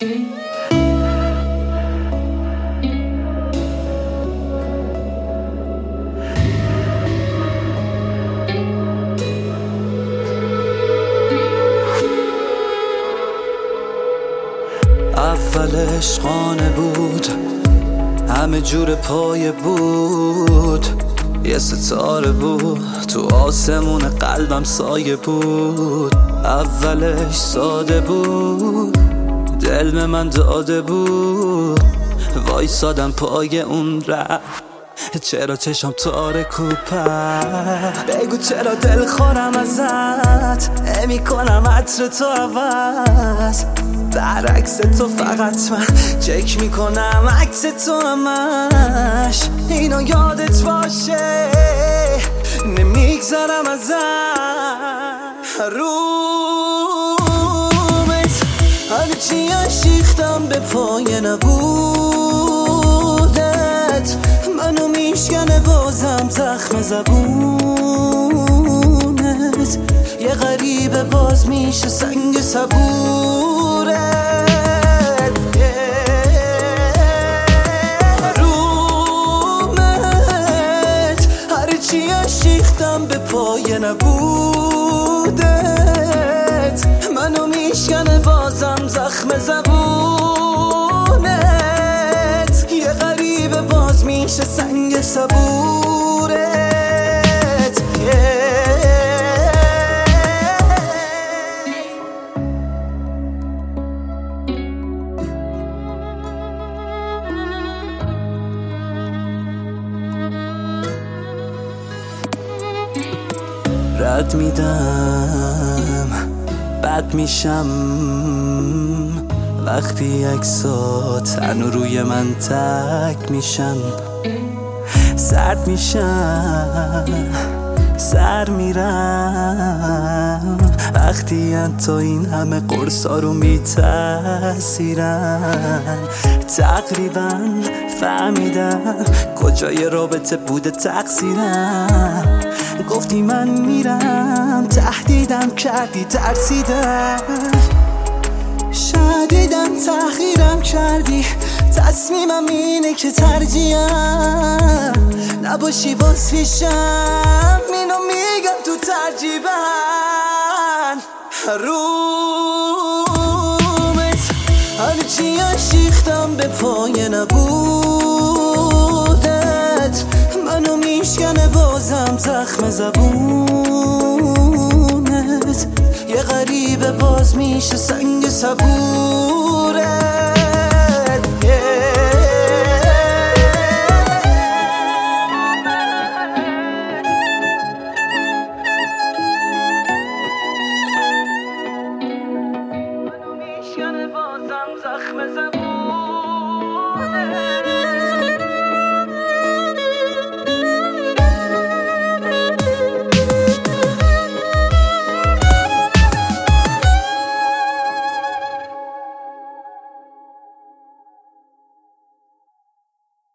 اول عشقانه بود، همه جور پایه بود، یه ستاره بود تو آسمون قلبم سایه بود. اولش ساده بود، دل به من داده بود، وایسادم پای اون ره. چرا چشم تارک و پر، بگو چرا دل خورم ازت، نمی کنم عطر تو عوض، برعکس تو فقط من چک میکنم عکس تو همش. اینا یادت باشه نمیگذرم ازت، رومت هرچی اشیختم به پای نبودت، منو میشکنه بازم زخم زبونت، یه غریبه باز میشه سنگ صبورت. رومت هرچی اشیختم به پای نبودت، منو میشکنه بازم زخم زبونت، یه غریبه باز میشه سنگ صبورت. رد میدم بد میشم وقتی عکسات تنو روی من تک میشن، سرد میشم سر میرم وقتی تو این همه قرصا رو میتاثیرن. تقریبا فهمیدم کجای رابطه بوده تقصیرم، گفتی من میرم تهدیدم کردی ترسیدم، شدیدم تحقیرم کردی، تصمیمم اینه که ترجیحم نباشی باز پیشم، اینو میگم تو ترجیبم. رومت هرچی اشیختم به پای نبودت، منو میشکنه بازم زخم زبونت، یه غریبه باز میشه سنگ صبورت. منو میشکنه بازم زخم زبونت.